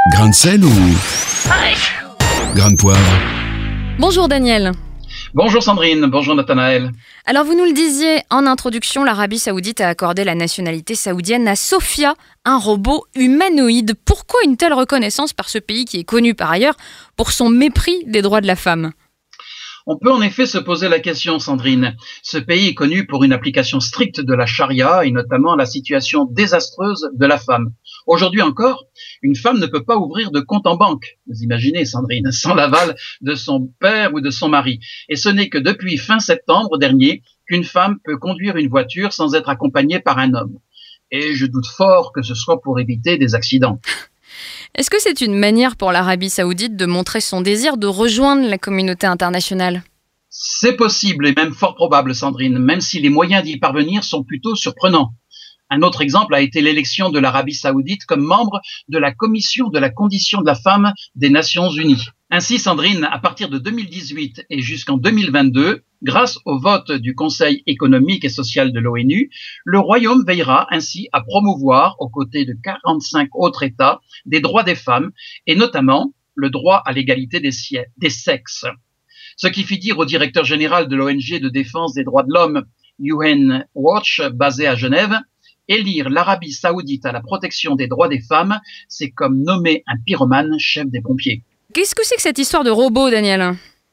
Grain de sel ou grain de poivre? Bonjour Daniel. Bonjour Sandrine, bonjour Nathanaël. Alors vous nous le disiez en introduction, l'Arabie Saoudite a accordé la nationalité saoudienne à Sophia, un robot humanoïde. Pourquoi une telle reconnaissance par ce pays qui est connu par ailleurs pour son mépris des droits de la femme ? On peut en effet se poser la question, Sandrine. Ce pays est connu pour une application stricte de la charia et notamment la situation désastreuse de la femme. Aujourd'hui encore, une femme ne peut pas ouvrir de compte en banque. Vous imaginez, Sandrine, sans l'aval de son père ou de son mari. Et ce n'est que depuis fin septembre dernier qu'une femme peut conduire une voiture sans être accompagnée par un homme. Et je doute fort que ce soit pour éviter des accidents. Est-ce que c'est une manière pour l'Arabie Saoudite de montrer son désir de rejoindre la communauté internationale ? C'est possible et même fort probable, Sandrine, même si les moyens d'y parvenir sont plutôt surprenants. Un autre exemple a été l'élection de l'Arabie Saoudite comme membre de la Commission de la condition de la femme des Nations Unies. Ainsi, Sandrine, à partir de 2018 et jusqu'en 2022, grâce au vote du Conseil économique et social de l'ONU, le Royaume veillera ainsi à promouvoir, aux côtés de 45 autres États, des droits des femmes et notamment le droit à l'égalité des sexes. Ce qui fit dire au directeur général de l'ONG de défense des droits de l'homme, UN Watch, basé à Genève, élire l'Arabie Saoudite à la protection des droits des femmes, c'est comme nommer un pyromane chef des pompiers. Qu'est-ce que c'est que cette histoire de robot, Daniel ?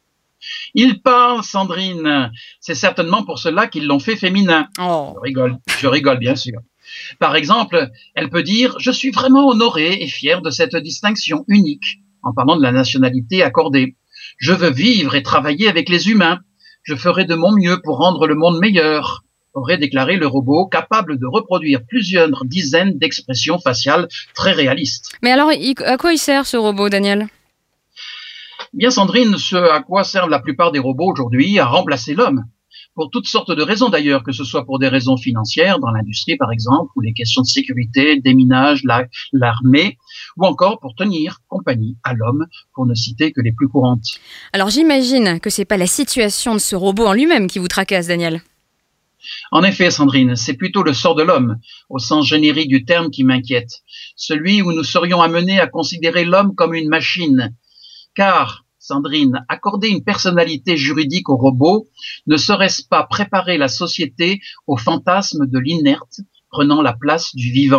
Il parle, Sandrine. C'est certainement pour cela qu'ils l'ont fait féminin. Oh. Je rigole bien sûr. Par exemple, elle peut dire « Je suis vraiment honorée et fière de cette distinction unique » en parlant de la nationalité accordée. « Je veux vivre et travailler avec les humains. Je ferai de mon mieux pour rendre le monde meilleur », aurait déclaré le robot, capable de reproduire plusieurs dizaines d'expressions faciales très réalistes. Mais alors, à quoi il sert ce robot, Daniel ? Bien Sandrine, ce à quoi servent la plupart des robots aujourd'hui, à remplacer l'homme. Pour toutes sortes de raisons d'ailleurs, que ce soit pour des raisons financières, dans l'industrie par exemple, ou les questions de sécurité, déminage, l'armée, ou encore pour tenir compagnie à l'homme, pour ne citer que les plus courantes. Alors j'imagine que c'est pas la situation de ce robot en lui-même qui vous tracasse, Daniel. En effet, Sandrine, c'est plutôt le sort de l'homme, au sens générique du terme, qui m'inquiète. Celui où nous serions amenés à considérer l'homme comme une machine. Car, Sandrine, accorder une personnalité juridique au robot, ne serait-ce pas préparer la société au fantasme de l'inerte, prenant la place du vivant ?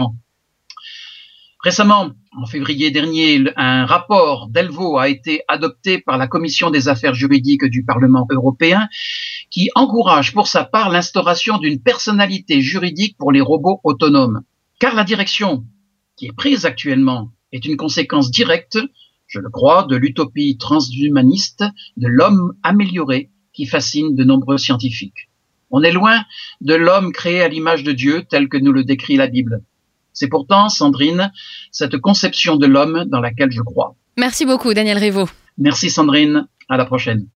Récemment, en février dernier, un rapport Delvaux a été adopté par la Commission des affaires juridiques du Parlement européen qui encourage pour sa part l'instauration d'une personnalité juridique pour les robots autonomes. Car la direction qui est prise actuellement est une conséquence directe, je le crois, de l'utopie transhumaniste de l'homme amélioré qui fascine de nombreux scientifiques. On est loin de l'homme créé à l'image de Dieu tel que nous le décrit la Bible. C'est pourtant, Sandrine, cette conception de l'homme dans laquelle je crois. Merci beaucoup, Daniel Rivaud. Merci Sandrine, à la prochaine.